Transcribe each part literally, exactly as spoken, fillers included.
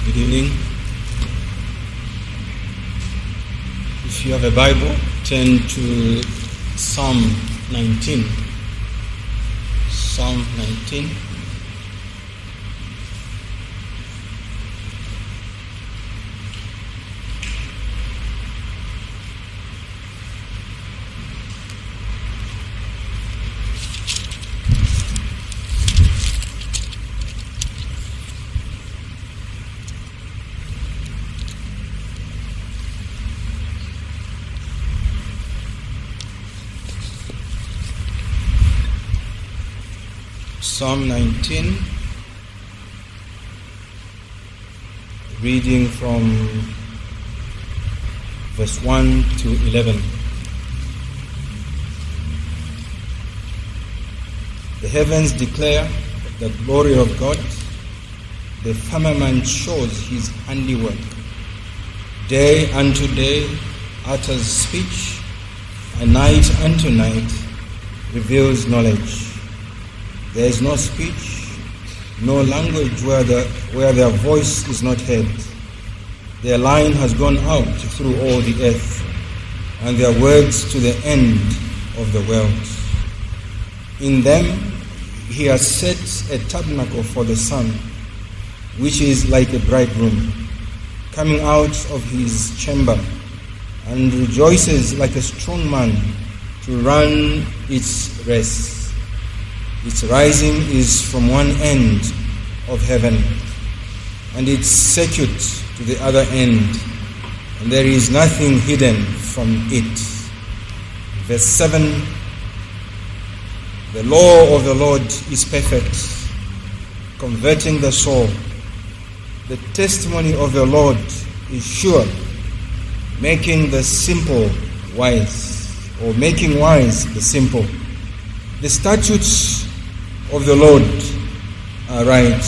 Good evening. If you have a Bible, turn to Psalm nineteen. Psalm nineteen. Psalm nineteen, reading from verse one to eleven. The heavens declare the glory of God, the firmament shows his handiwork. Day unto day utters speech, and night unto night reveals knowledge. There is no speech, no language where, the, where their voice is not heard. Their line has gone out through all the earth, and their words to the end of the world. In them he has set a tabernacle for the sun, which is like a bridegroom, coming out of his chamber, and rejoices like a strong man to run its race. Its rising is from one end of heaven, and its circuit to the other end, and there is nothing hidden from it. Verse seven, the law of the Lord is perfect, converting the soul. The testimony of the Lord is sure, making the simple wise, or making wise the simple. The statutes of the Lord are right,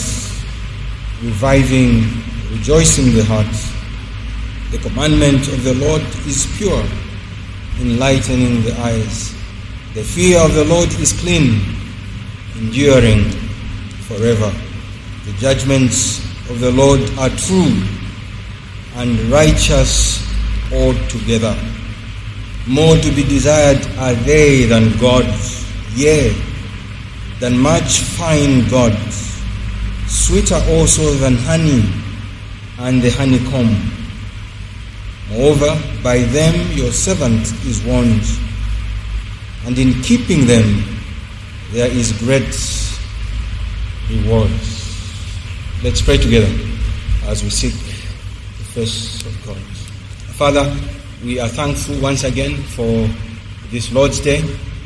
reviving, rejoicing the heart. The commandment of the Lord is pure, enlightening the eyes. The fear of the Lord is clean, enduring forever. The judgments of the Lord are true and righteous altogether. More to be desired are they than gods, yea, than much fine gold, sweeter also than honey and the honeycomb. Moreover, by them your servant is warned, and in keeping them there is great reward. Let's pray together as we seek the face of God. Father, we are thankful once again for this Lord's Day,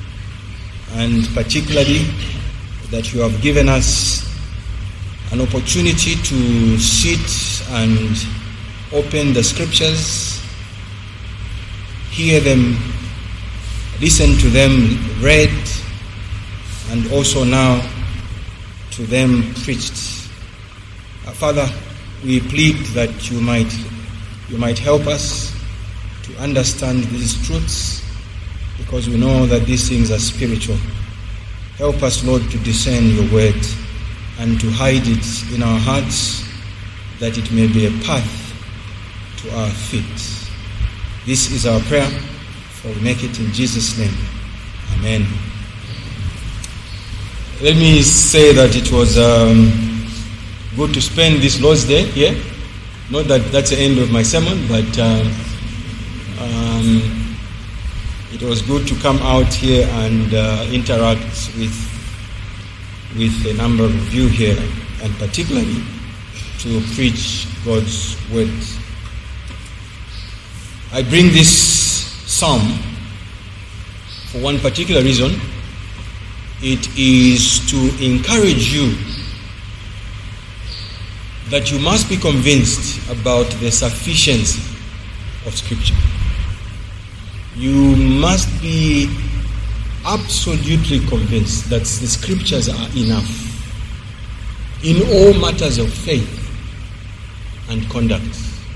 and particularly that you have given us an opportunity to sit and open the scriptures, hear them, listen to them read, and also now to them preached. Uh, Father, we plead that you might you might help us to understand these truths, because we know that these things are spiritual. Help us, Lord, to discern your word and to hide it in our hearts, that it may be a path to our feet. This is our prayer, for we make it in Jesus' name. Amen. Let me say that it was um, good to spend this Lord's Day here. Not that that's the end of my sermon, but um, um, it was good to come out here and uh, interact with with a number of you here, and particularly to preach God's word. I bring this psalm for one particular reason. It is to encourage you that you must be convinced about the sufficiency of Scripture. You must be absolutely convinced that the Scriptures are enough in all matters of faith and conduct.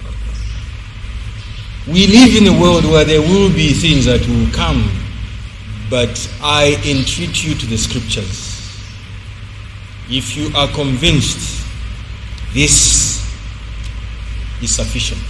We live in a world where there will be things that will come, but I entreat you to the Scriptures. If you are convinced this is sufficient.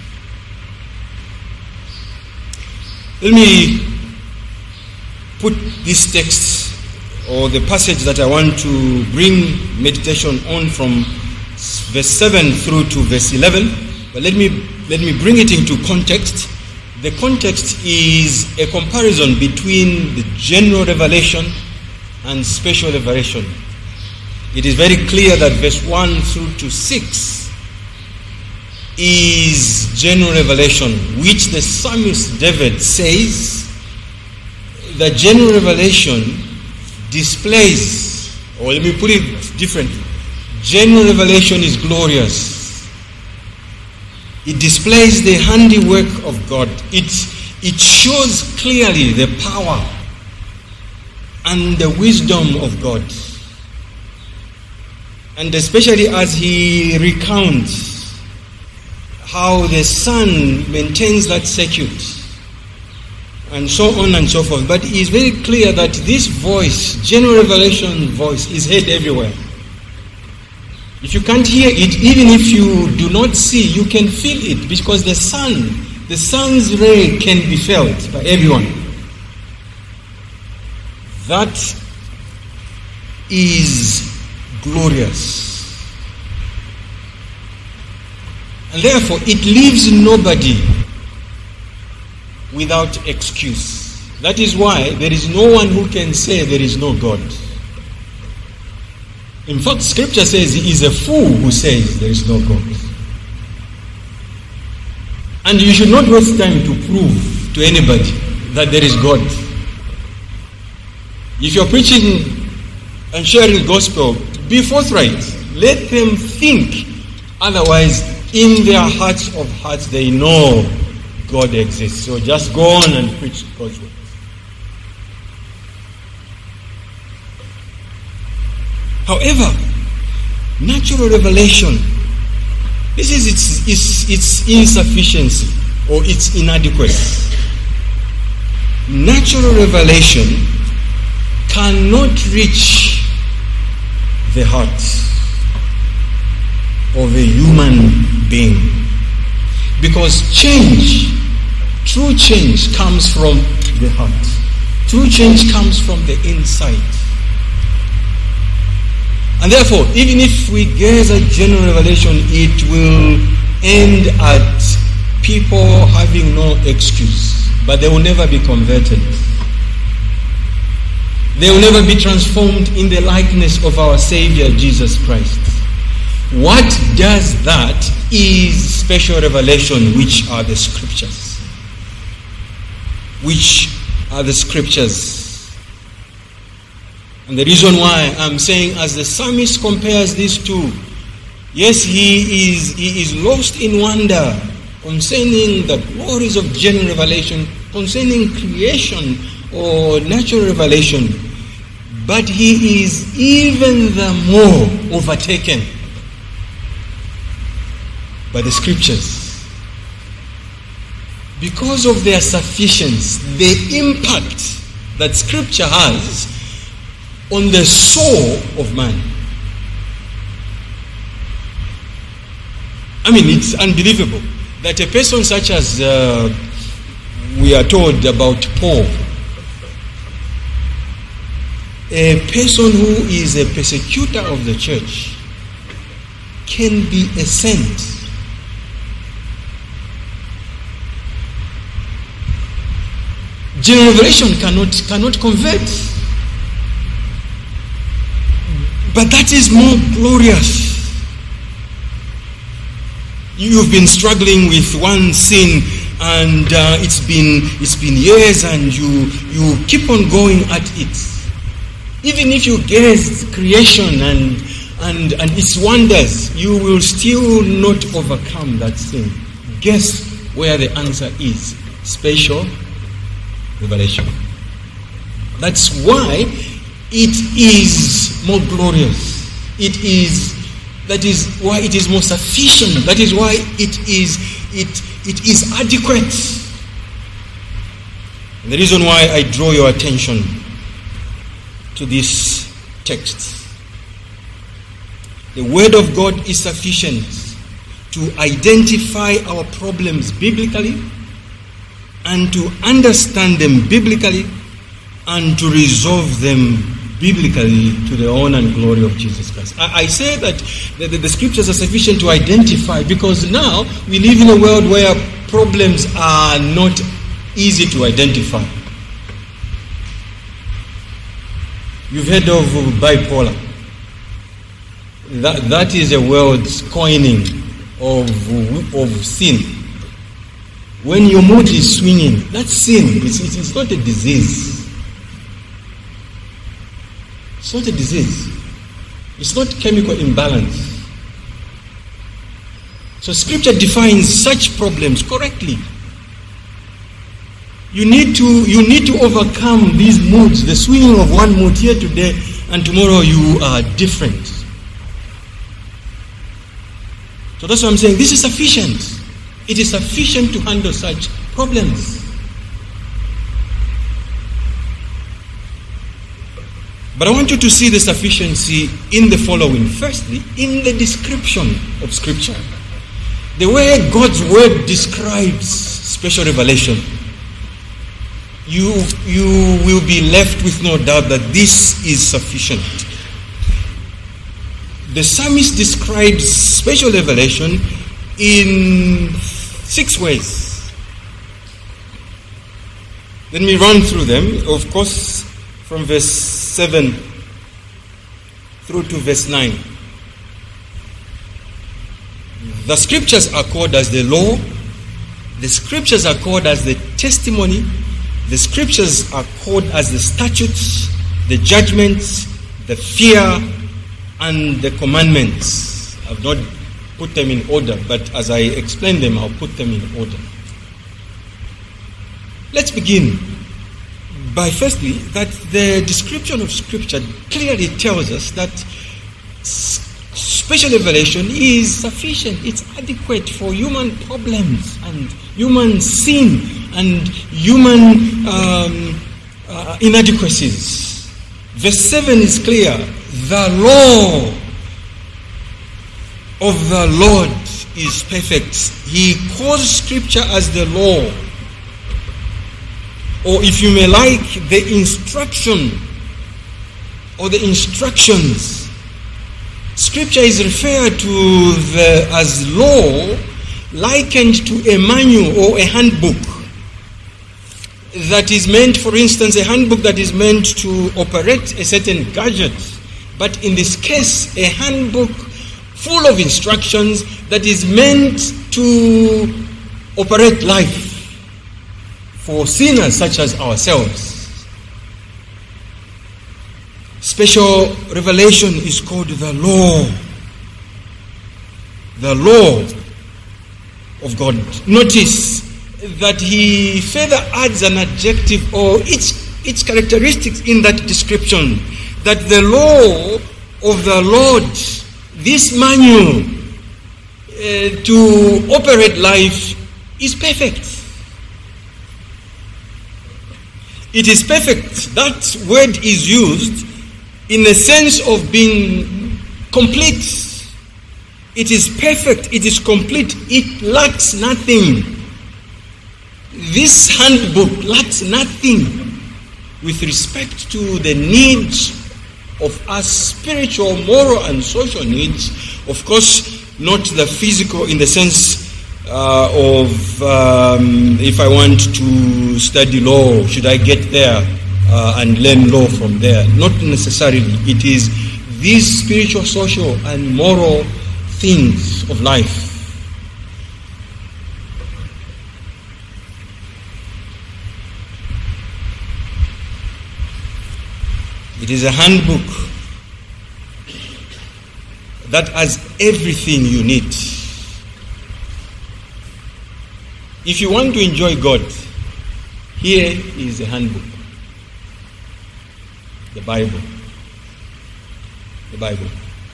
Let me put this text or the passage that I want to bring meditation on from verse seven through to verse eleven. But let me let me bring it into context. The context is a comparison between the general revelation and special revelation. It is very clear that verse one through to six is general revelation, which the psalmist David says the general revelation displays, or let me put it differently, general revelation is glorious. It displays the handiwork of God. It, it shows clearly the power and the wisdom of God. And especially as he recounts how the Son maintains that circuit and so on and so forth. But it is very clear that this voice, general revelation voice, is heard everywhere. If you can't hear it, even if you do not see, you can feel it, because the sun, the sun's ray can be felt by everyone. That is glorious. And therefore, it leaves nobody without excuse. That is why there is no one who can say there is no God. In fact, Scripture says he is a fool who says there is no God. And you should not waste time to prove to anybody that there is God. If you're preaching and sharing the gospel, be forthright. Let them think. Otherwise, in their hearts of hearts, they know God exists. So just go on and preach God's word. However, natural revelation, this is its, its, its insufficiency or its inadequacy. Natural revelation cannot reach the heart of a human being, because change, true change comes from the heart. True change comes from the inside. And therefore, even if we gaze at general revelation, it will end at people having no excuse, but they will never be converted. They will never be transformed in the likeness of our Savior Jesus Christ. What does that is special revelation, which are the Scriptures. Which are the Scriptures. And the reason why I'm saying, as the psalmist compares these two, yes, he is he is lost in wonder concerning the glories of general revelation, concerning creation or natural revelation, but he is even the more overtaken by the Scriptures. Because of their sufficiency, the impact that Scripture has on the soul of man. I mean, it's unbelievable that a person such as uh, we are told about Paul, a person who is a persecutor of the church, can be a saint. General revelation cannot cannot convert. But that is more glorious. You've been struggling with one sin, and uh, it's been it's been years, and you you keep on going at it. Even if you gaze creation and and and its wonders, you will still not overcome that sin. Guess where the answer is? Special revelation. That's why it is more glorious. It is, that is why it is more sufficient. That is why it is it it is adequate. And the reason why I draw your attention to this text. The word of God is sufficient. to identify our problems biblically and to understand them biblically and to resolve them biblically to the honor and glory of Jesus Christ. I, I say that the, the, the scriptures are sufficient to identify because now we live in a world where problems are not easy to identify. You've heard of bipolar. That, that is a world's coining of, of sin. When your mood is swinging, that's sin. It's, it's not a disease. It's not a disease. It's not chemical imbalance. So scripture defines such problems correctly. You need to you need to overcome these moods, the swinging of one mood here today and tomorrow you are different. So that's what I'm saying. This is sufficient. It is sufficient to handle such problems. But I want you to see the sufficiency in the following. Firstly, in the description of Scripture. The way God's Word describes special revelation. You, you will be left with no doubt that this is sufficient. The psalmist describes special revelation in six ways. Let me run through them. Of course, from verse seven through to verse nine. The scriptures are called as the law. The scriptures are called as the testimony. The scriptures are called as the statutes, the judgments, the fear, and the commandments. I've not put them in order, but as I explain them, I'll put them in order. Let's begin by firstly that the description of Scripture clearly tells us that special revelation is sufficient. It's adequate for human problems and human sin and human um, uh, inadequacies. Verse seven is clear. The law of the Lord is perfect. He calls Scripture as the law, or if you may like, the instruction or the instructions. Scripture is referred to the, as law, likened to a manual or a handbook that is meant, for instance, a handbook that is meant to operate a certain gadget. But in this case, a handbook full of instructions that is meant to operate life for sinners such as ourselves. Special revelation is called the law. The law of God. Notice that he further adds an adjective or its, its characteristics in that description. That the law of the Lord, this manual uh, to operate life, is perfect. It is perfect. That word is used in the sense of being complete. It is perfect. It is complete. It lacks nothing. This handbook lacks nothing with respect to the needs of us, spiritual, moral, and social needs. Of course, not the physical in the sense uh, of um, if I want to study law, should I get there uh, and learn law from there? Not necessarily. It is these spiritual, social, and moral things of life. It is a handbook that has everything you need. If you want to enjoy God, here is a handbook. The Bible. The Bible.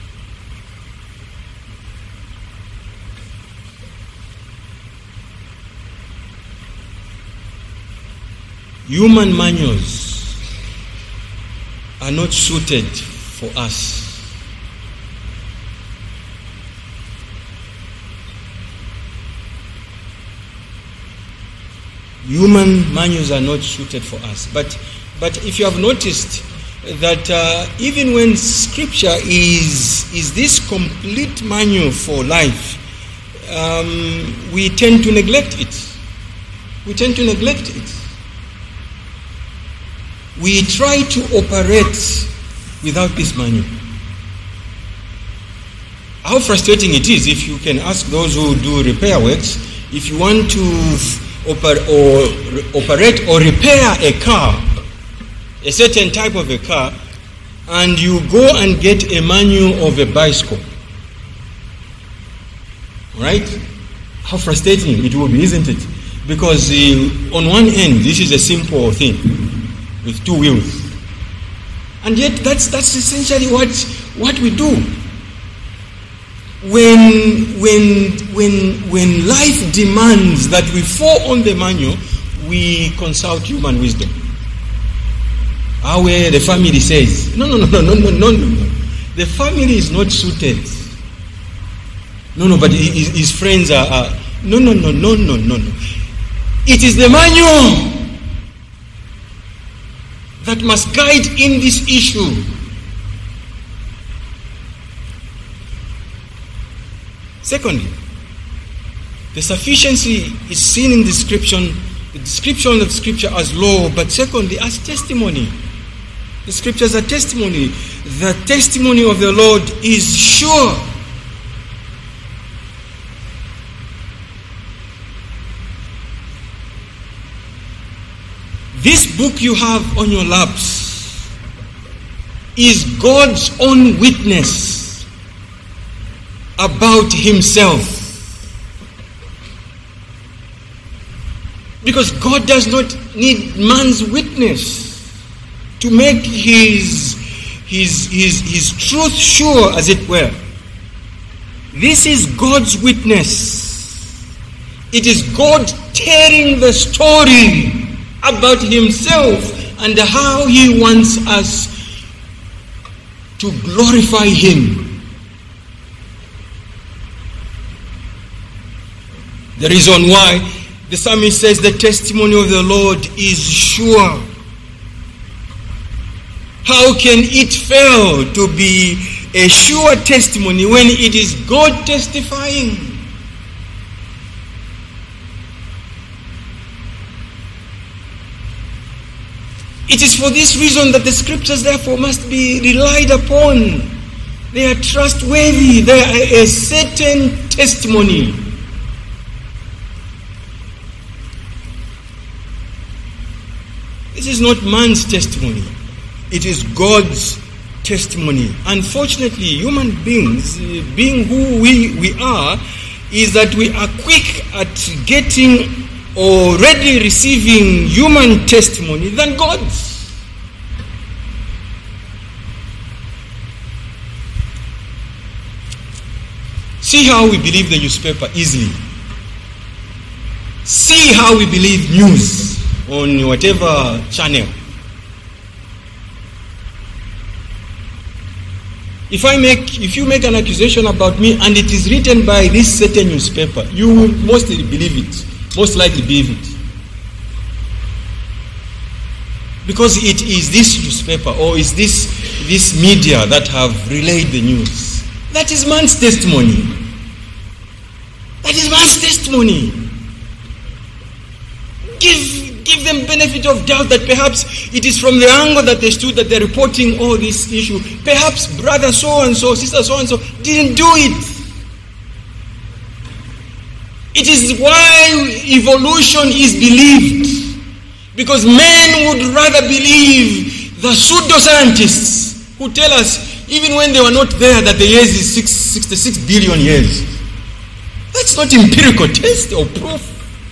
Human manuals are not suited for us. human manuals are not suited for us. But, but if you have noticed that uh, even when Scripture is, is this complete manual for life, um, we tend to neglect it. We tend to neglect it. We try to operate without this manual. How frustrating it is if you can ask those who do repair works, if you want to oper- or operate or repair a car, a certain type of a car, and you go and get a manual of a bicycle. Right? How frustrating it will be, isn't it? Because uh, on one end, this is a simple thing with two wheels. And yet that's that's essentially what, what we do. When when when when life demands that we fall on the manual, we consult human wisdom. How the family says, no, no, no, no, no, no, no, no. The family is not suited. No, no, but his, his friends are, are. No, no, no, no, no, no, no. It is the manual that must guide in this issue. Secondly, the sufficiency is seen in the description, the description of Scripture as law, but secondly, as testimony. The Scriptures are testimony. The testimony of the Lord is sure. This book you have on your laps is God's own witness about himself. Because God does not need man's witness to make his, his, his, his truth sure, as it were. This is God's witness. It is God telling the story about himself and how he wants us to glorify him. The reason why the psalmist says the testimony of the Lord is sure. How can it fail to be a sure testimony when it is God testifying? It is for this reason that the Scriptures therefore must be relied upon. They are trustworthy. They are a certain testimony. This is not man's testimony. It is God's testimony. Unfortunately, human beings, being who we, we are, is that we are quick at getting or ready receiving human testimony than God's. See how we believe the newspaper easily. See how we believe news on whatever channel. If I make, if you make an accusation about me and it is written by this certain newspaper, you will mostly believe it, most likely believe it, because it is this newspaper or is this this media that have relayed the news. That is man's testimony. That is man's testimony. Give. Give them benefit of doubt that perhaps it is from the angle that they stood that they're reporting all this issue. Perhaps brother so-and-so, sister so-and-so didn't do it. It is why evolution is believed. Because men would rather believe the pseudoscientists who tell us, even when they were not there, that the years is six, sixty-six billion years. That's not empirical test or proof.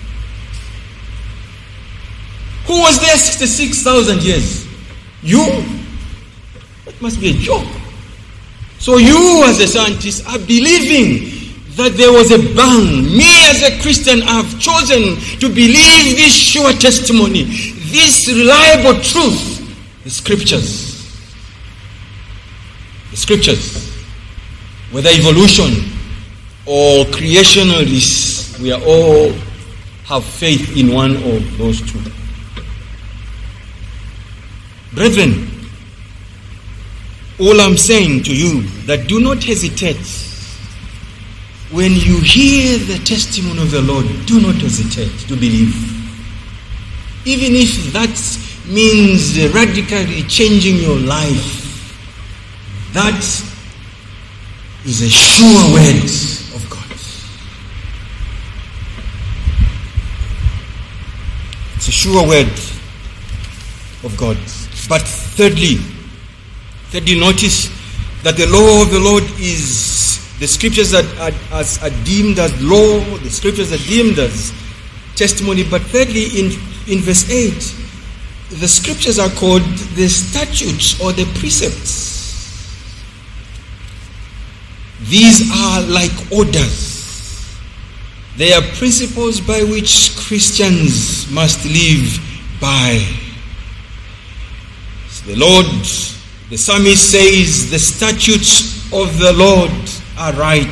Who was there sixty-six thousand years? You? That must be a joke. So you as a scientist are believing that there was a bang. Me as a Christian have chosen to believe this sure testimony, this reliable truth, the Scriptures. The Scriptures. Whether evolution or creationalists, we are all have faith in one of those two. Brethren, all I'm saying to you, that do not hesitate. When you hear the testimony of the Lord, do not hesitate to believe. Even if that means radically changing your life, that is a sure word of God. It's a sure word of God. But thirdly, thirdly, notice that the law of the Lord is the scriptures that are, are, are deemed as law, the scriptures are deemed as testimony. But thirdly, in, in verse eight, the scriptures are called the statutes or the precepts. These are like orders. They are principles by which Christians must live by. The Lord, the psalmist says, the statutes of the Lord are right.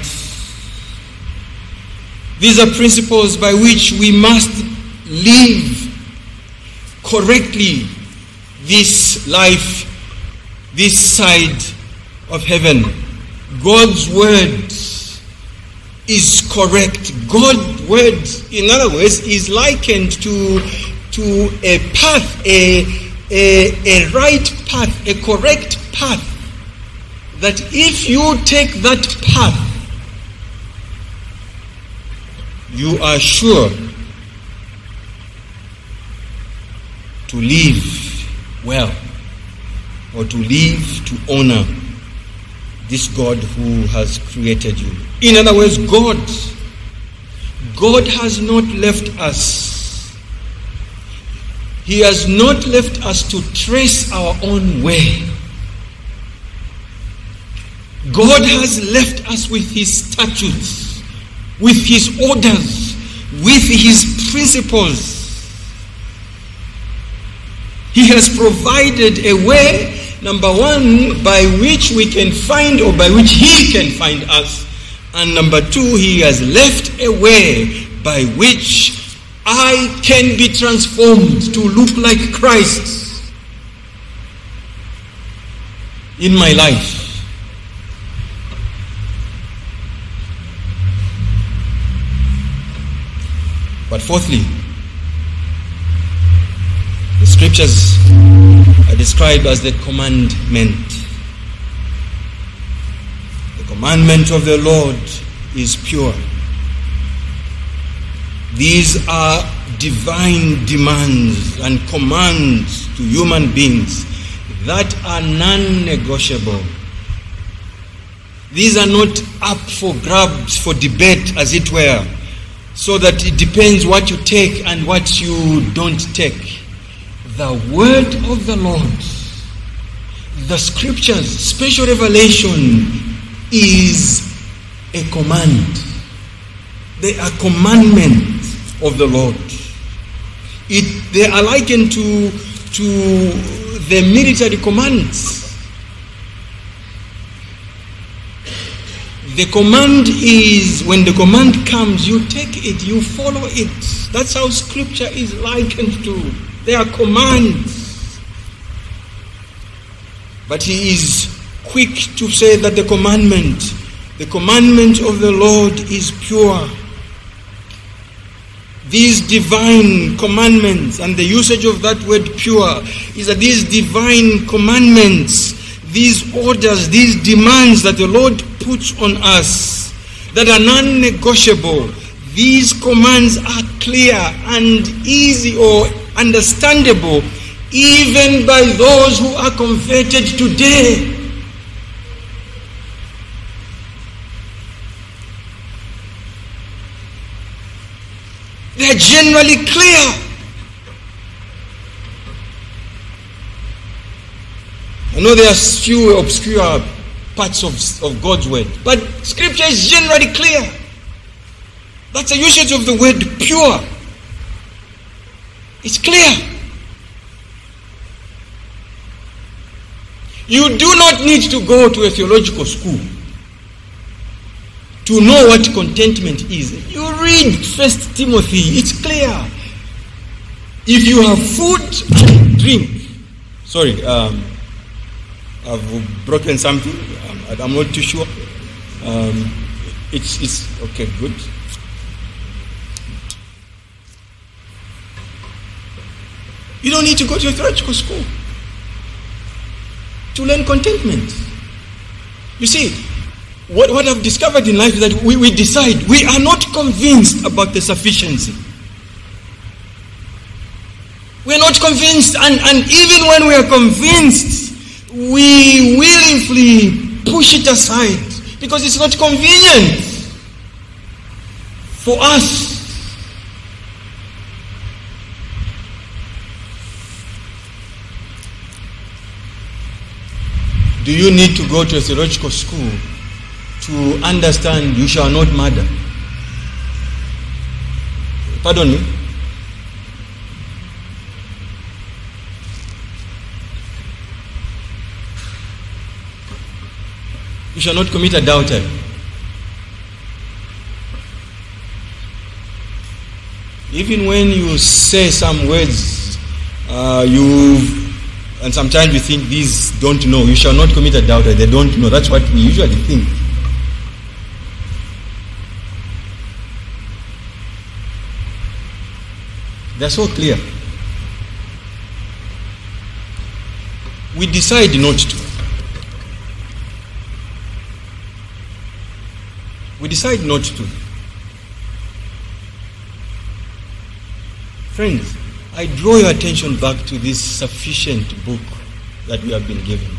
These are principles by which we must live correctly this life, this side of heaven. God's word is correct. God's word, in other words, is likened to, to a path, a A, a right path, a correct path, that if you take that path, you are sure to live well, or to live to honor this God who has created you. In other words, God, God has not left us. He has not left us to trace our own way. God has left us with His statutes, with His orders, with His principles. He has provided a way, number one, by which we can find, or by which He can find us. And number two, He has left a way by which I can be transformed to look like Christ in my life. But fourthly, the scriptures are described as the commandment. The commandment of the Lord is pure. These are divine demands and commands to human beings that are non-negotiable. These are not up for grabs, for debate, as it were, so that it depends what you take and what you don't take. The word of the Lord, the scriptures, special revelation, is a command. They are commandments of the Lord. It, they are likened to, to the military commands. The command is, when the command comes, you take it, you follow it. That's how scripture is likened to. They are commands. But He is quick to say that the commandment, the commandment of the Lord is pure. These divine commandments, and the usage of that word pure, is that these divine commandments, these orders, these demands that the Lord puts on us, that are non-negotiable, these commands are clear and easy or understandable even by those who are converted today. They are generally clear. I know there are few obscure parts of, of God's word, but scripture is generally clear. That's the usage of the word pure. It's clear. You do not need to go to a theological school to know what contentment is, you read First Timothy. It's clear. If you have food and drink, sorry, um, I've broken something. Um, I'm not too sure. Um, it's it's okay. Good. You don't need to go to a theological school to learn contentment. You see, what, what I've discovered in life is that we, we decide, we are not convinced about the sufficiency. We are not convinced, and, and even when we are convinced, we willingly push it aside because it's not convenient for us. Do you need to go to a theological school to understand you shall not murder? Pardon me? You shall not commit adultery. Even when you say some words, uh, you and sometimes we think these don't know. You shall not commit adultery. They don't know. That's what we usually think. They're so clear. We decide not to. We decide not to. Friends, I draw your attention back to this sufficient book that we have been given.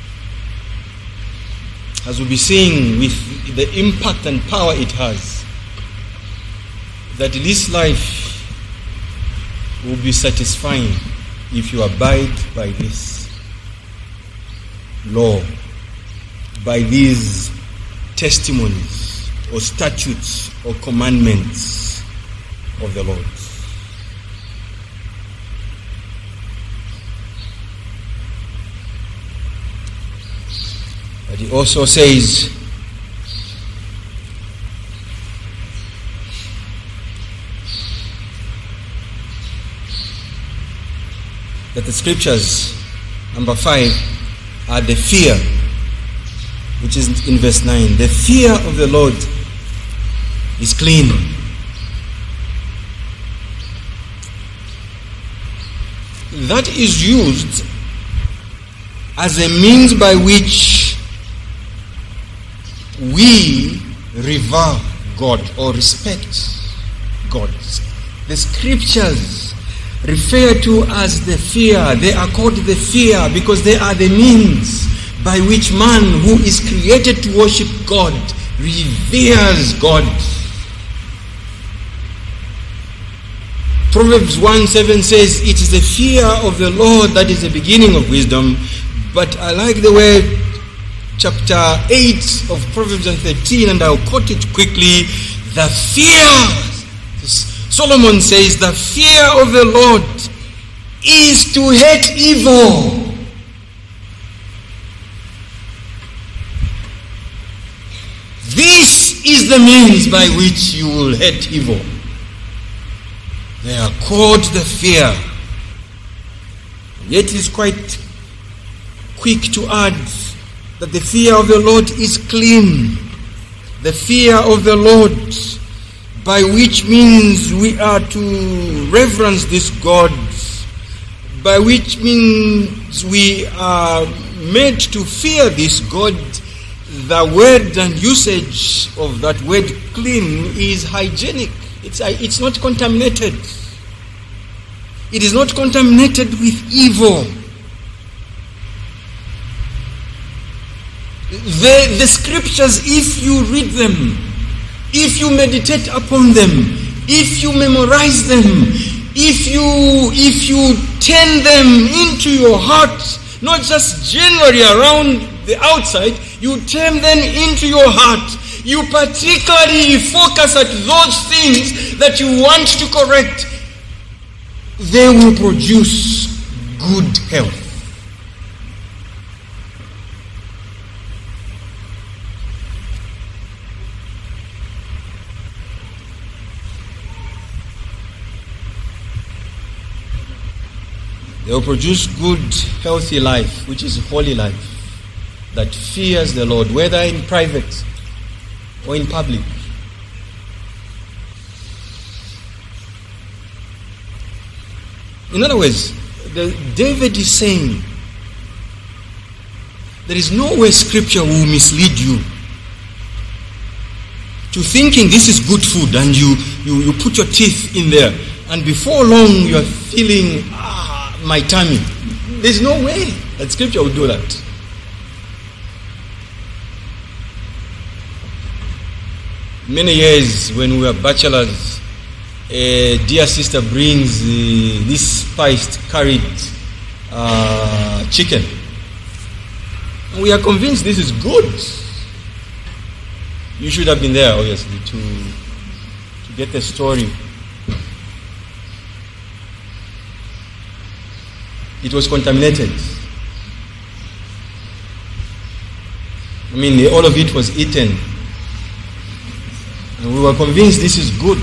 As we'll be seeing with the impact and power it has, that this life will be satisfying if you abide by this law, by these testimonies or statutes or commandments of the Lord. But he also says that the scriptures, number five, are the fear, which is in verse nine. The fear of the Lord is clean. That is used as a means by which we revere God or respect God. The scriptures refer to as the fear. They are called the fear because they are the means by which man who is created to worship God reveres God. Proverbs one seven says, it is the fear of the Lord that is the beginning of wisdom. But I like the way chapter eight of Proverbs thirteen, and I'll quote it quickly. The fear, Solomon says, the fear of the Lord is to hate evil. This is the means by which you will hate evil. They are called the fear. Yet it is quite quick to add that the fear of the Lord is clean. The fear of the Lord, by which means we are to reverence this God, by which means we are made to fear this God. The word and usage of that word clean is hygienic. It's, it's not contaminated. It is not contaminated with evil. The, the scriptures, if you read them, if you meditate upon them, if you memorize them, if you if you turn them into your heart, not just generally around the outside, you turn them into your heart. You particularly focus at those things that you want to correct. They will produce good health. They will produce good, healthy life, which is holy life, that fears the Lord, whether in private or in public. In other words, the, David is saying, there is no way Scripture will mislead you to thinking this is good food, and you, you, you put your teeth in there, and before long you are feeling, ah, my tummy. There's no way that Scripture will do that. Many years when we were bachelors, a dear sister brings uh, this spiced curried uh, chicken. And we are convinced this is good. You should have been there, obviously, to, to get the story. It was contaminated. I mean, all of it was eaten. And we were convinced this is good.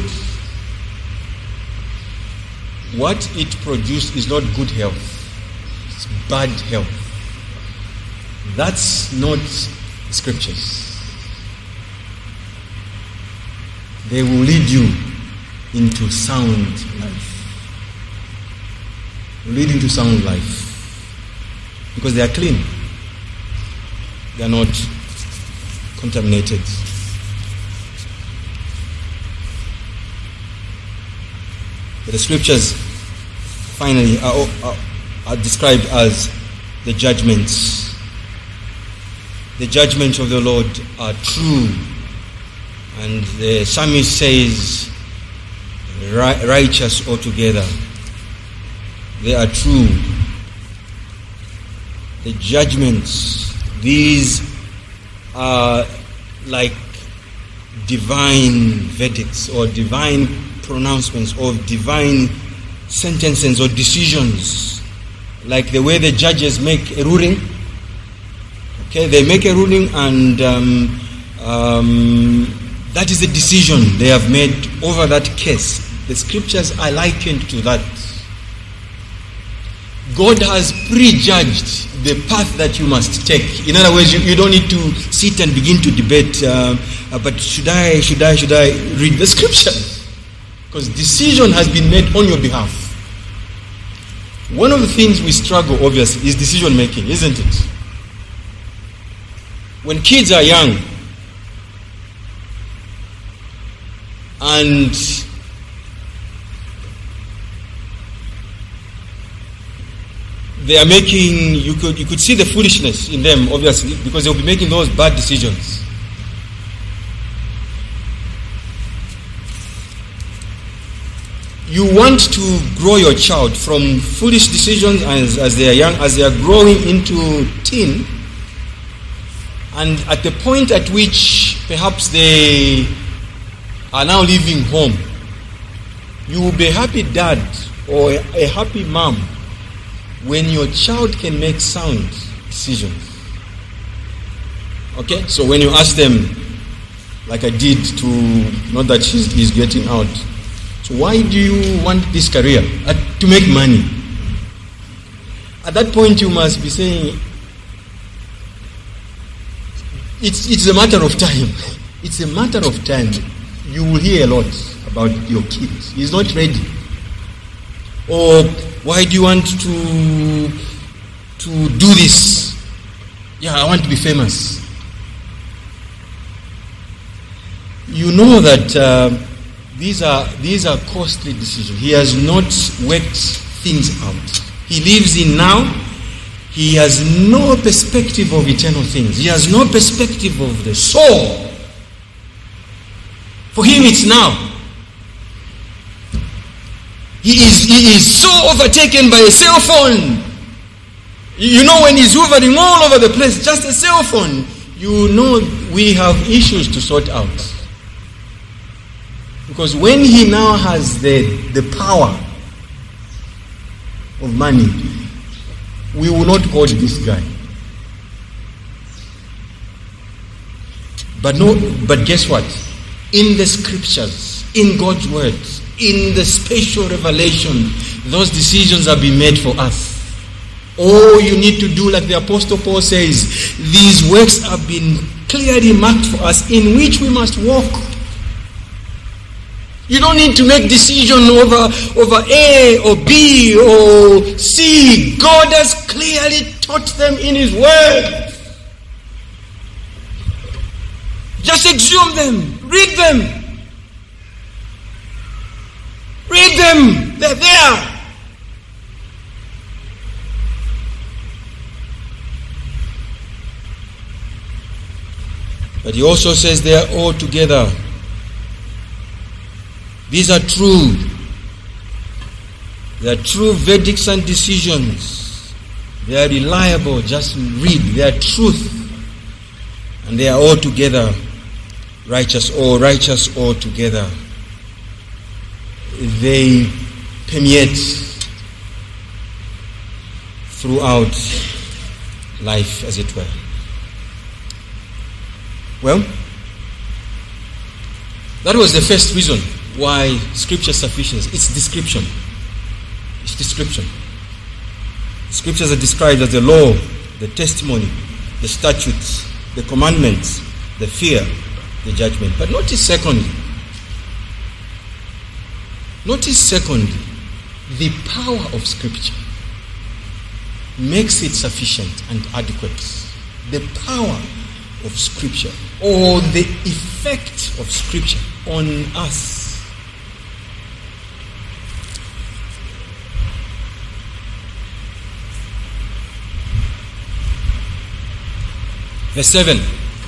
What it produced is not good health. It's bad health. That's not Scriptures. They will lead you into sound life. Lead into sound life. Because they are clean. They are not contaminated. But the Scriptures finally are, are, are described as the judgments. The judgments of the Lord are true. And the psalmist says, righteous altogether. They are true. The judgments, these are like divine verdicts or divine pronouncements or divine sentences or decisions. Like the way the judges make a ruling. Okay, they make a ruling and um, um, that is the decision they have made over that case. The Scriptures are likened to that. God has prejudged the path that you must take. In other words, you, you don't need to sit and begin to debate, uh, uh, but should I, should I, should I read the Scripture? Because decision has been made on your behalf. One of the things we struggle, obviously, is decision making, isn't it? When kids are young, and they are making, you could you could see the foolishness in them, obviously, because they'll be making those bad decisions. You want to grow your child from foolish decisions as, as they are young, as they are growing into teen, and at the point at which perhaps they are now leaving home, you will be a happy dad or a, a happy mom when your child can make sound decisions. Okay? So when you ask them, like I did to, not that she's, he's getting out, so why do you want this career? Uh, to make money. At that point you must be saying, it's, it's a matter of time. It's a matter of time. You will hear a lot about your kids. He's not ready. Or why do you want to to do this? Yeah, I want to be famous. You know that uh, these are these are costly decisions. He has not worked things out. He lives in now. He has no perspective of eternal things. He has no perspective of the soul. For him, it's now. He is, he is so overtaken by a cell phone. You know, when he's hovering all over the place, just a cell phone, you know we have issues to sort out. Because when he now has the, the power of money, we will not quote this guy. But no, but guess what? In the Scriptures, in God's words, in the special revelation, those decisions are being made for us. All you need to do, like the Apostle Paul says, these works have been clearly marked for us in which we must walk. You don't need to make decision over, over A or B or C. God has clearly taught them in His Word. Just exhume them. Read them. Read them. They're there. But he also says they are all together. These are true. They are true verdicts and decisions. They are reliable. Just read. They are truth. And they are all together. Righteous, all righteous, all together. They permeate throughout life, as it were. Well, that was the first reason why Scripture is sufficient. It's description. It's description. Scriptures are described as the law, the testimony, the statutes, the commandments, the fear, the judgment. But notice secondly, notice secondly, the power of Scripture makes it sufficient and adequate. The power of Scripture, or the effect of Scripture on us. Verse seven.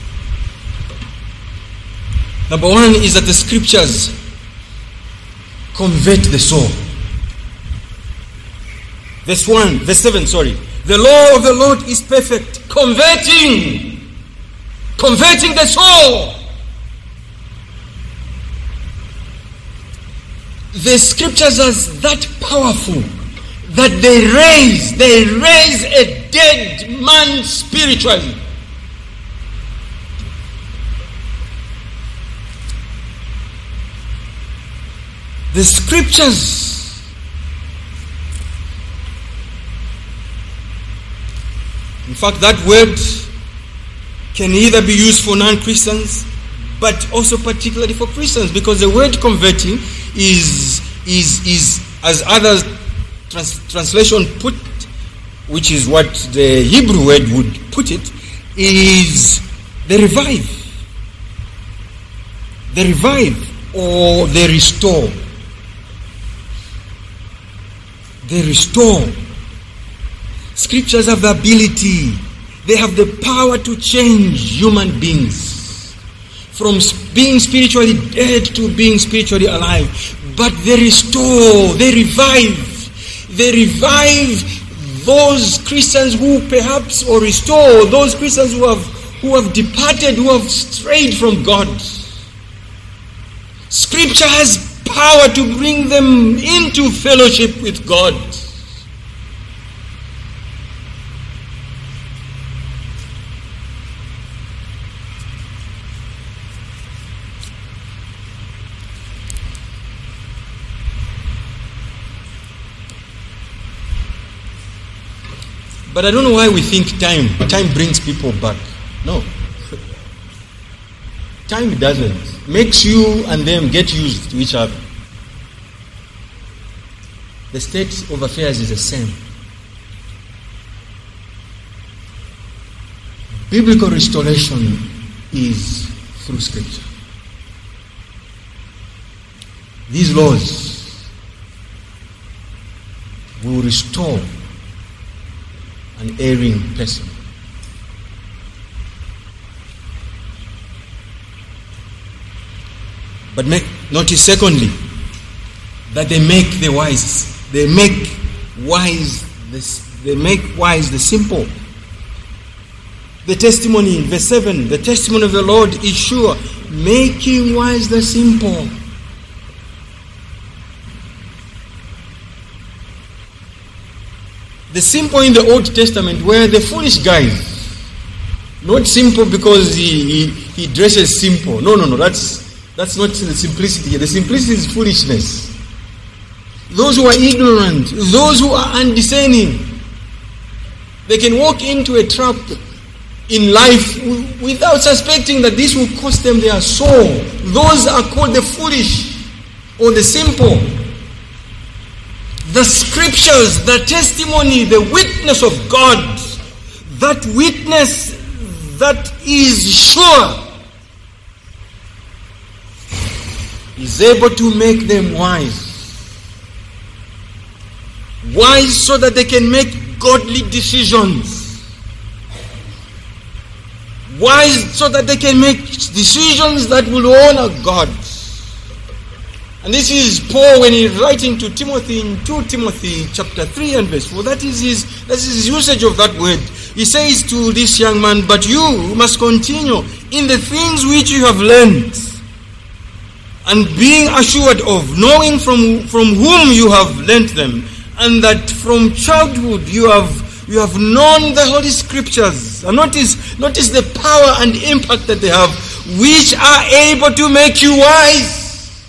Number one is that the Scriptures convert the soul. Verse one, verse seven, sorry. The law of the Lord is perfect, converting Converting the soul. The Scriptures are that powerful that they raise, they raise a dead man spiritually. The Scriptures in fact, that word can either be used for non-Christians, but also particularly for Christians, because the word converting is, is, is as other trans, translation put, which is what the Hebrew word would put it, is the revive. The revive or the restore. The restore. Scriptures have the ability, they have the power to change human beings from being spiritually dead to being spiritually alive. But they restore, they revive, they revive those Christians who perhaps, or restore those Christians who have who have departed, who have strayed from God. Scripture has power to bring them into fellowship with God. But I don't know why we think time time brings people back. No. Time doesn't. Makes you and them get used to each other. The state of affairs is the same. Biblical restoration is through Scripture. These laws will restore an erring person. But make, notice secondly, that they make the wise, they make wise, this, they make wise the simple. The testimony in verse seven, the testimony of the Lord is sure, making wise the simple. The simple in the Old Testament were the foolish guys. Not simple because he, he, he dresses simple. No, no, no. That's that's not the simplicity. The simplicity is foolishness. Those who are ignorant, those who are undiscerning, They can walk into a trap in life without suspecting that this will cost them their soul. Those are called the foolish or the simple. The scriptures, the testimony, the witness of God, that witness that is sure, is able to make them wise. Wise so that they can make godly decisions. Wise so that they can make decisions that will honor God. And this is Paul when he's writing to Timothy in Second Timothy chapter three and verse four. That is his, that is his usage of that word. He says to this young man, but you must continue in the things which you have learned, and being assured of, knowing from, from whom you have learnt them, and that from childhood you have you have known the Holy Scriptures. And notice, notice the power and impact that they have, which are able to make you wise.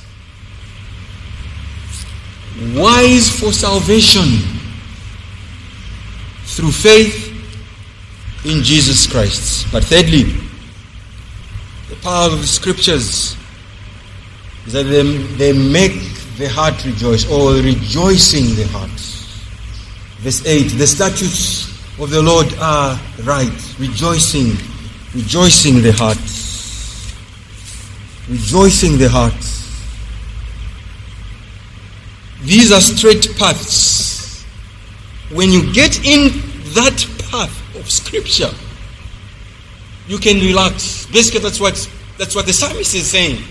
Wise for salvation through faith in Jesus Christ. But thirdly, the power of the Scriptures is that they, they make the heart rejoice, or rejoicing the heart. Verse eight, the statutes of the Lord are right, rejoicing, rejoicing the heart. Rejoicing the heart. These are straight paths. When you get in that path of Scripture, you can relax. Basically, that's what that's what the psalmist is saying.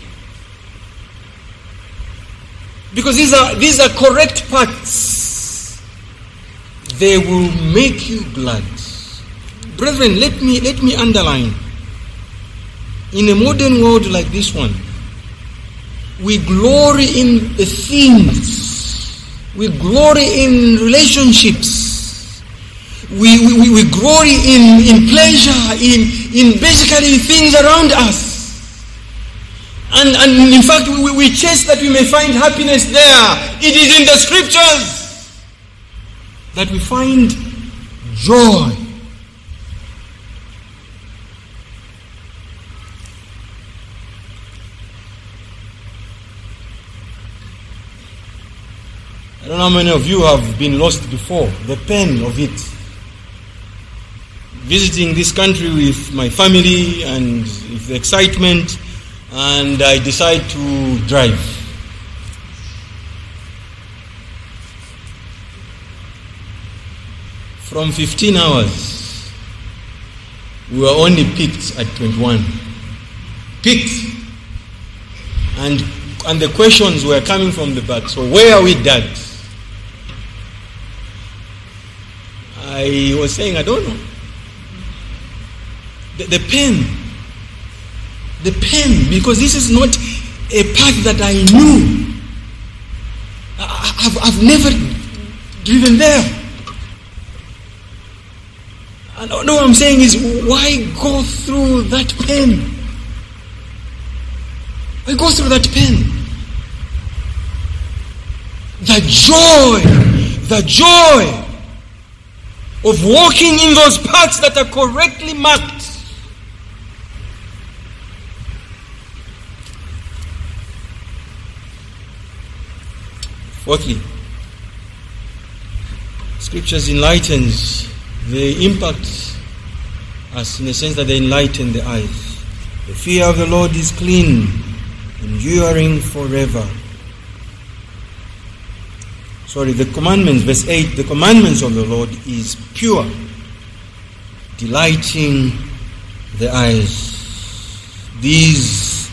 Because these are these are correct paths. They will make you glad. Brethren, let me let me underline. In a modern world like this one, we glory in the things. We glory in relationships. We, we, we glory in, in pleasure, in, in basically things around us. And, and in fact, we, we chase that we may find happiness there. It is in the Scriptures that we find joy. I don't know how many of you have been lost before. The pain of it. Visiting this country with my family and with the excitement, and I decide to drive. From fifteen hours, we were only picked at twenty-one. Picked. And and the questions were coming from the back. So where are we, Dad? I was saying, I don't know. The, the pain. The pain, because this is not a path that I knew. I, I've, I've never driven there. And all I'm saying is, why go through that pain? Why go through that pain? The joy, the joy of walking in those paths that are correctly marked. Fourthly, Scriptures enlightens. They impact us in the sense that they enlighten the eyes. The fear of the Lord is clean, enduring forever. Sorry, the commandments, verse eight, the commandments of the Lord is pure, delighting the eyes. These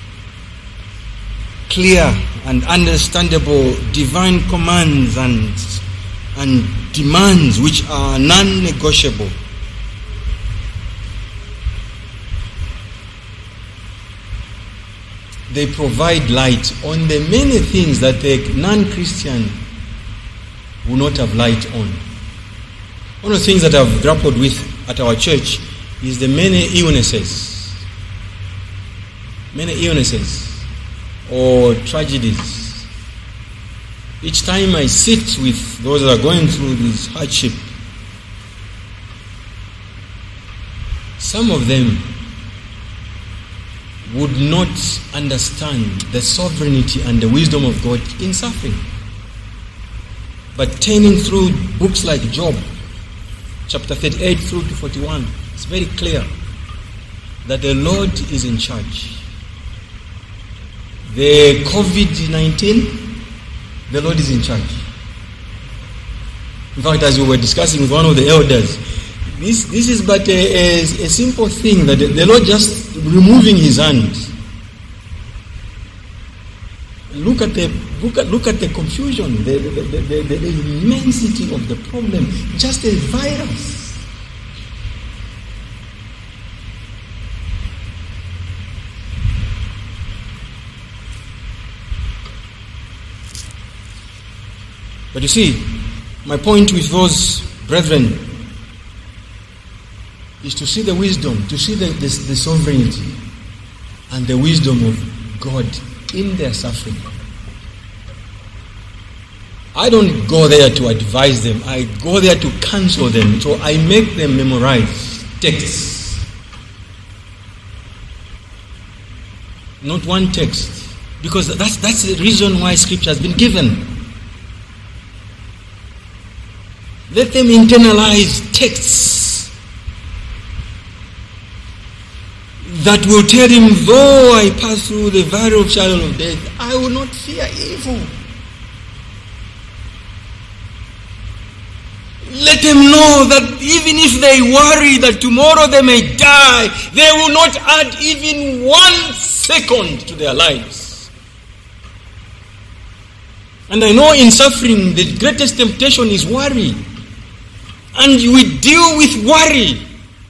clear and understandable divine commands and and demands which are non-negotiable. They provide light on the many things that the non-Christian will not have light on. One of the things that I've grappled with at our church is the many illnesses. Many illnesses or tragedies. Each time I sit with those that are going through this hardship, some of them would not understand the sovereignty and the wisdom of God in suffering. But turning through books like Job, chapter thirty-eight through to forty-one, it's very clear that the Lord is in charge. The covid nineteen, the Lord is in charge. In fact, as we were discussing with one of the elders, this, this is but a, a, a simple thing that the, the Lord just removing his hand. Look at the look at, look at the confusion, the, the, the, the, the immensity of the problem. Just a virus. But you see, my point with those brethren is to see the wisdom, to see the, the, the sovereignty and the wisdom of God in their suffering. I don't go there to advise them. I go there to counsel them. So I make them memorize texts. Not one text. Because that's, that's the reason why Scripture has been given. Let them internalize texts that will tell him, though I pass through the valley of shadow of death, I will not fear evil. Let them know that even if they worry that tomorrow they may die, they will not add even one second to their lives. And I know in suffering, the greatest temptation is worry. And we deal with worry.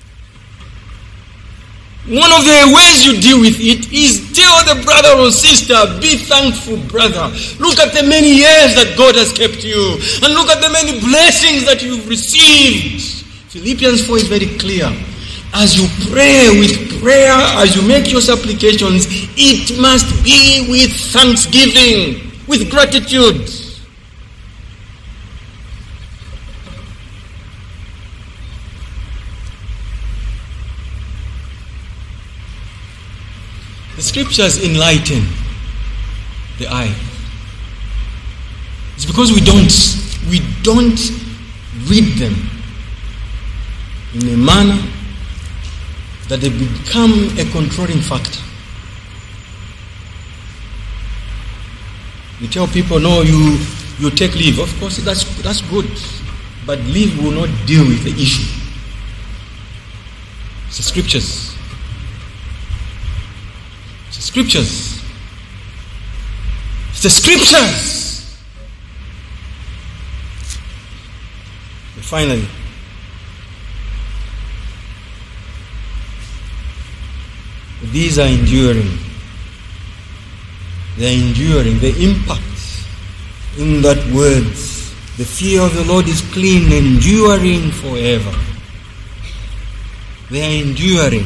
One of the ways you deal with it is tell the brother or sister, be thankful, brother. Look at the many years that God has kept you. And look at the many blessings that you've received. Philippians four is very clear. As you pray with prayer, as you make your supplications, it must be with thanksgiving, with gratitude. The scriptures enlighten the eye. It's because we don't we don't read them in a manner that they become a controlling factor. You tell people, no, you you take leave. Of course, that's that's good, but leave will not deal with the issue. It's the scriptures. Scriptures. It's the scriptures. And finally, these are enduring. They are enduring. The impact in that words, the fear of the Lord is clean, enduring forever. They are enduring.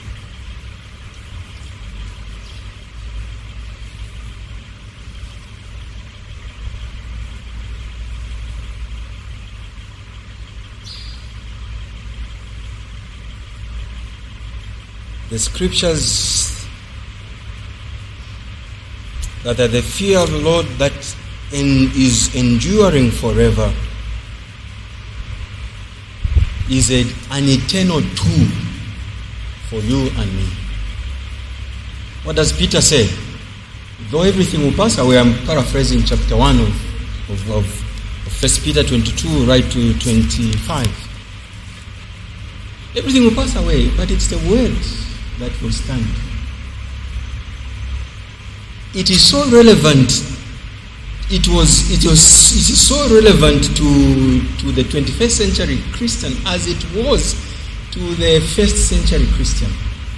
The scriptures that are the fear of the Lord that in, is enduring forever is a, an eternal tool for you and me. What does Peter say? Though everything will pass away, I'm paraphrasing chapter one of, of, of, of First Peter twenty-two right to twenty-five. Everything will pass away, but it's the words that will stand. It is so relevant. It was. It was. It is so relevant to to the twenty-first century Christian as it was to the first century Christian.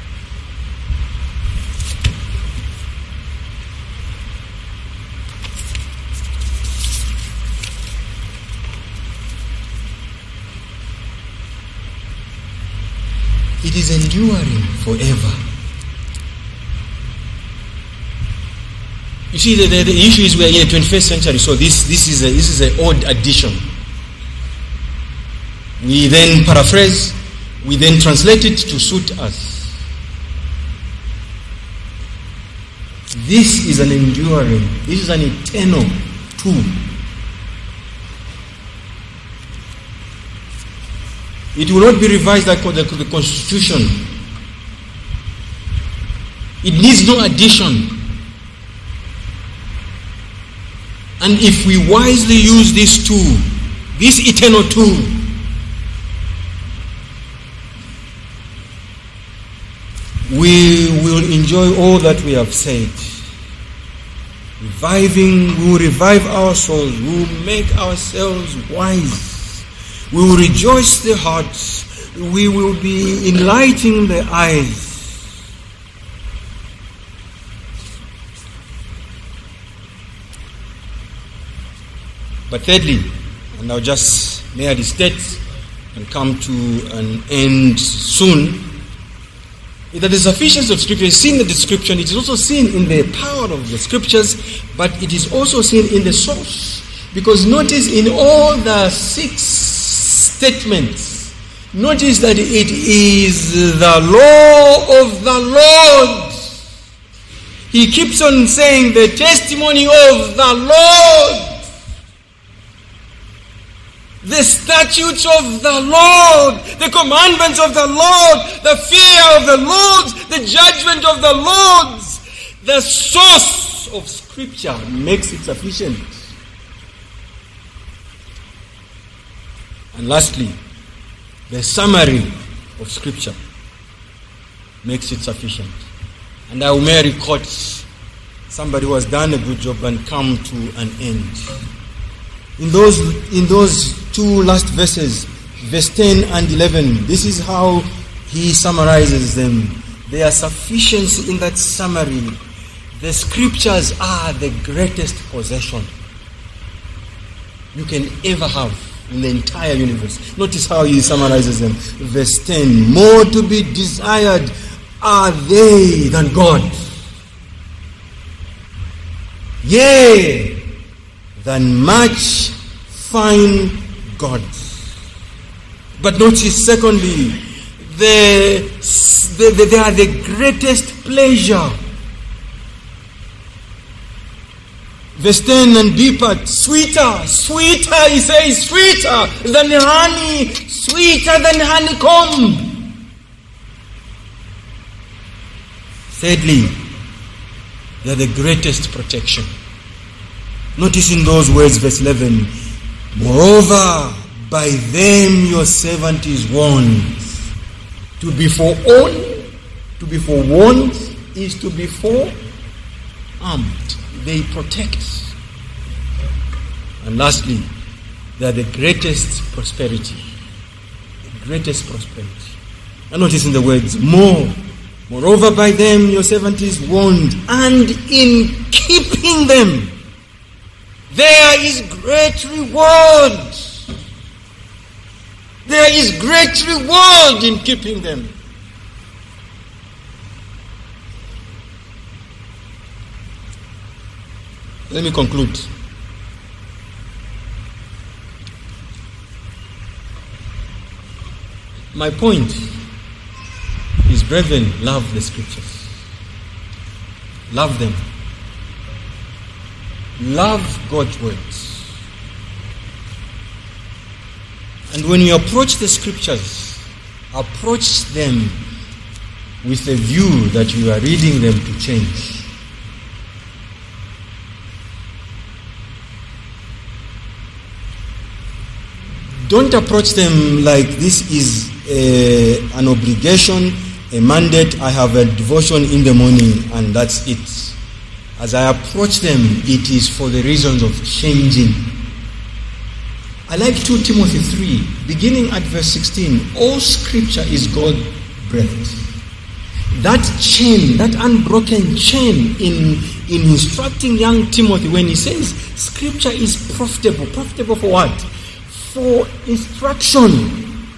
It is enduring forever. You see, the, the, the issue is we are in the twenty-first century, so this, this is a, this is an odd addition. We then paraphrase, We then translate it to suit us. This is an enduring, this is an eternal tool. It will not be revised like the, the Constitution. It needs no addition. And if we wisely use this tool, this eternal tool, we will enjoy all that we have said. Reviving, we will revive our souls. We will make ourselves wise. We will rejoice the hearts. We will be enlightening the eyes. But thirdly, and I'll just merely state and come to an end soon, is that the sufficiency of Scripture is seen in the description. It is also seen in the power of the Scriptures, but it is also seen in the source. Because notice in all the six statements, notice that it is the law of the Lord. He keeps on saying the testimony of the Lord. The statutes of the Lord, the commandments of the Lord, the fear of the Lord, the judgment of the Lord. The source of Scripture makes it sufficient. And lastly, the summary of Scripture makes it sufficient. And I may record somebody who has done a good job and come to an end. In those, in those two last verses, verse ten and eleven, this is how he summarizes them. Their sufficiency in that summary. The Scriptures are the greatest possession you can ever have in the entire universe. Notice how he summarizes them. Verse ten, more to be desired are they than God. Yea, than much fine gold. But notice, secondly, the, the, they are the greatest pleasure. Verse ten and B part, sweeter, sweeter, he says, sweeter than honey, sweeter than honeycomb. Thirdly, they are the greatest protection. Notice in those words, verse eleven, moreover, by them your servant is warned. To be forewarned, to be forewarned is to be forearmed. They protect. And lastly, they are the greatest prosperity. The greatest prosperity. And notice in the words, more. Moreover, by them your servant is warned, and in keeping them, there is great reward. There is great reward in keeping them. Let me conclude. My point is, brethren, love the Scriptures. Love them. Love God's words. And when you approach the Scriptures, approach them with a view that you are reading them to change. Don't approach them like this is a, an obligation, a mandate. I have a devotion in the morning and that's it. As I approach them, it is for the reasons of changing. I like Second Timothy three, beginning at verse sixteen. All Scripture is God-breathed. That chain, that unbroken chain in, in instructing young Timothy when he says Scripture is profitable. Profitable for what? For instruction.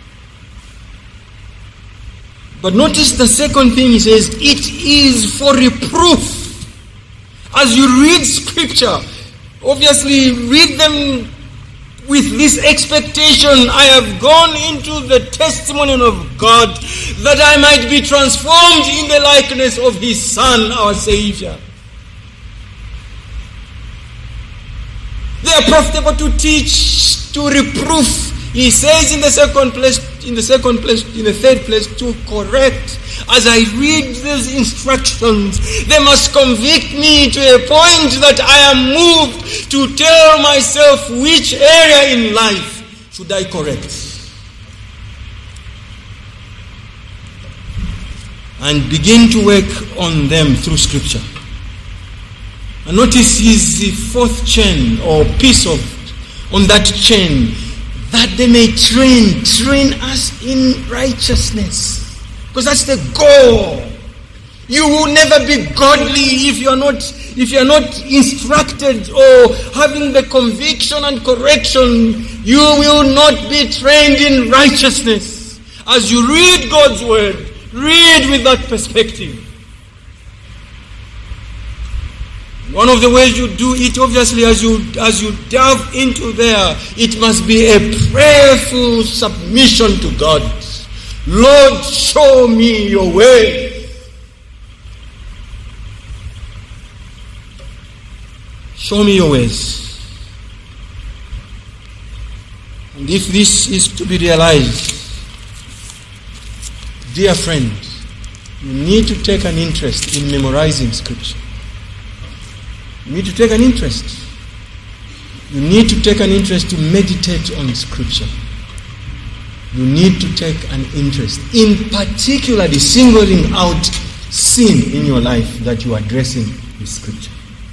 But notice the second thing he says, it is for reproof. As you read Scripture, obviously read them with this expectation, I have gone into the testimony of God that I might be transformed in the likeness of His Son, our Savior. They are profitable to teach, to reproof. He says in the second place, in the second place, in the third place, to correct. As I read these instructions, they must convict me to a point that I am moved to tell myself which area in life should I correct. And begin to work on them through Scripture. And notice his fourth chain or piece of on that chain, that they may train, train us in righteousness. Because that's the goal. You will never be godly if you are not if you are not instructed or having the conviction and correction. You will not be trained in righteousness. As you read God's word, read with that perspective. One of the ways you do it, obviously, as you as you delve into there, it must be a prayerful submission to God. Lord, show me your way. Show me your ways. And if this is to be realized, dear friend, you need to take an interest in memorizing Scripture. You need to take an interest. You need to take an interest to meditate on Scripture. You need to take an interest in particularly singling out sin in your life that you are addressing with Scripture.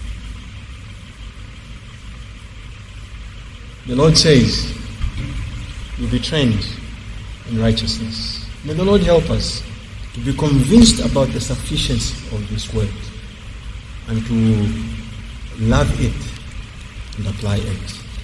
The Lord says, you'll be trained in righteousness. May the Lord help us to be convinced about the sufficiency of this word and to love it and apply it.